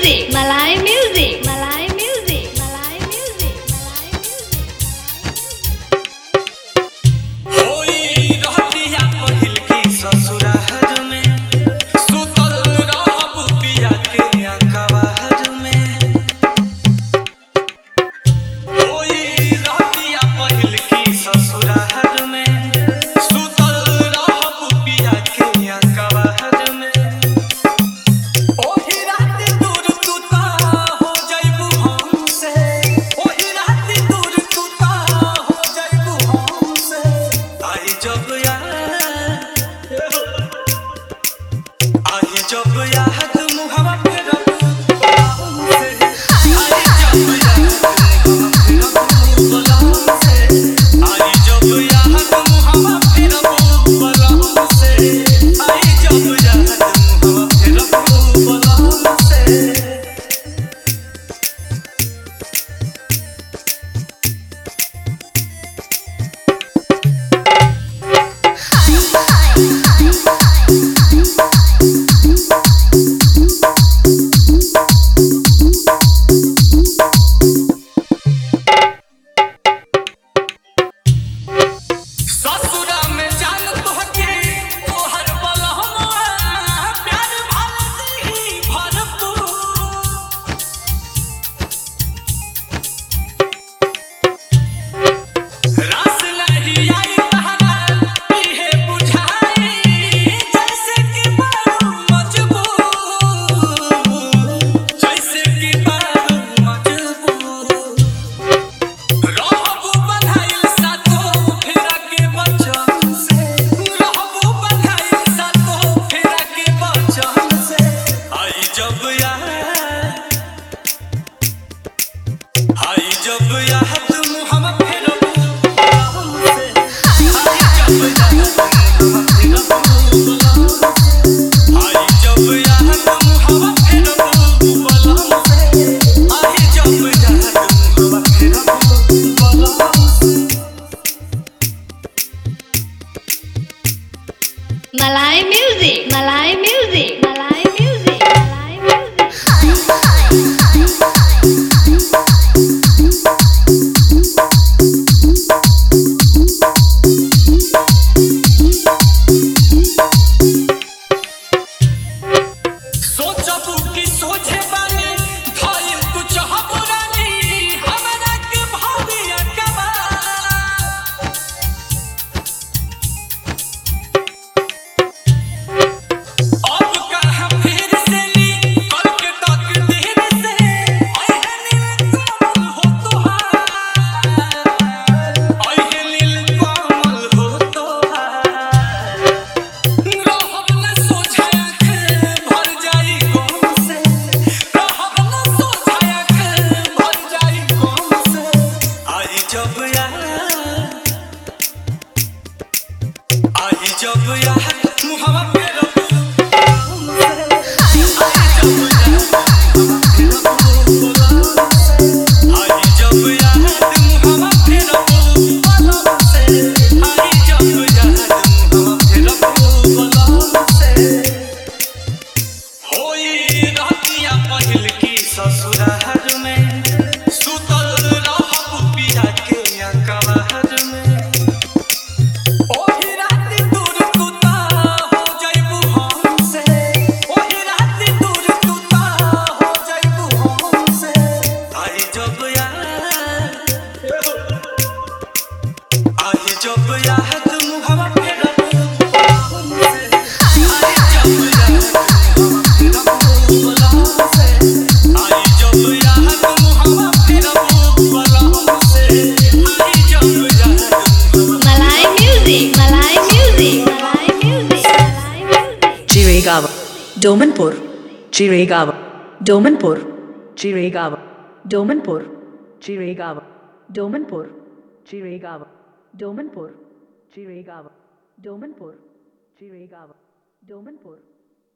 music, Malay music, Malay music, Malay music, Malay music. होई रहतिया पहिल की ससुराल में सुतल रहब पिया के अकबार में होई रहतिया पहिल की ससुराल में सुतल रहब पिया के अकबार में ओही रात दूर तू ता हो जाइबू हमसे ओही रात दूर तू ता हो जाइबू हमसे आई जब याद मुहवा फेरब हमसे आई जब याद मुहवा फेरब हमसे आई जब याद मुहवा फेरब हमसे आई जब याद मुहवा फेरब हमसे ससुरा में जान तोहके तोहर बलहमवा प्यार भालती भरपूर रास नहीं आई तहरा इहे बुझाई जैसे कि बारू मजबूर जैसे कि बारू मजबूर रहबू बधाइल सातो फेरा के बचन से रहबू बधाइल सातो फेरा के बचन से आई जब याद मुहवा फेरब हमसे आई जब याद मुहवा फेरब हमसे आई जब याद मुहवा फेरब हमसे आई जब याद मुहवा फेरब हमसे Malay music, Malay music, Malay music, Malay music. सोचबू कि सोचे बानी धइल तू चाहबू रानी हमरा के भावी अकबा अब कहाँ फिर से ली कल के तकदीर से अहे नील कमल हो तोहार अहे नील कमल हो तोहार रहब न सोझाया के भर जाई गम से रहब न सोझाया के भर जाई गम से आई जब याद मुहवा फेरब हमसे आई जब याद मुहवा फेरब हमसे आई जब याद मुहवा फेरब हमसे आई जब याद मुहवा फेरब हमसे होई रहतिया पहिल की ससुराल में सुतल रहब पिया के अकबार में ओही रात दूर तू ता हो जाइबू हमसे ओही रात दूर तू ता हो जाइबू हमसे आई जब याद मुहवा फेरब हमसे आई जब याद मुहवा फेरब हमसे आई जब याद मुहवा फेरब हमसे आई जब याद Malay music, Malay music, Malay music, Malay music. Jiregawa, Domanpur, Jiregawa, Domanpur, Jiregawa, Domanpur, Jiregawa, Domanpur, Jiregawa, Domanpur, Jiregawa, Domanpur, Jiregawa, Domanpur.